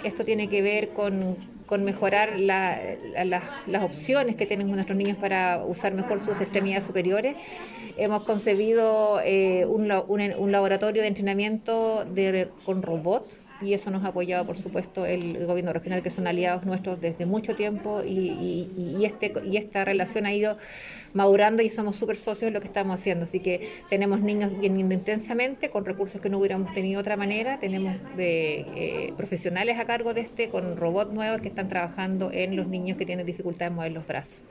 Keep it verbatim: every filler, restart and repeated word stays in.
esto tiene que ver con, con mejorar la, la, las opciones que tienen nuestros niños para usar mejor sus extremidades superiores. Hemos concebido eh, un, un, un laboratorio de entrenamiento de, con robots, y eso nos ha apoyado, por supuesto, el, el gobierno regional, que son aliados nuestros desde mucho tiempo, y, y, y, este, y esta relación ha ido madurando y somos súper socios de lo que estamos haciendo. Así que tenemos niños viniendo intensamente con recursos que no hubiéramos tenido de otra manera. Tenemos de, eh, profesionales a cargo de este con robots nuevos que están trabajando en los niños que tienen dificultad en mover los brazos.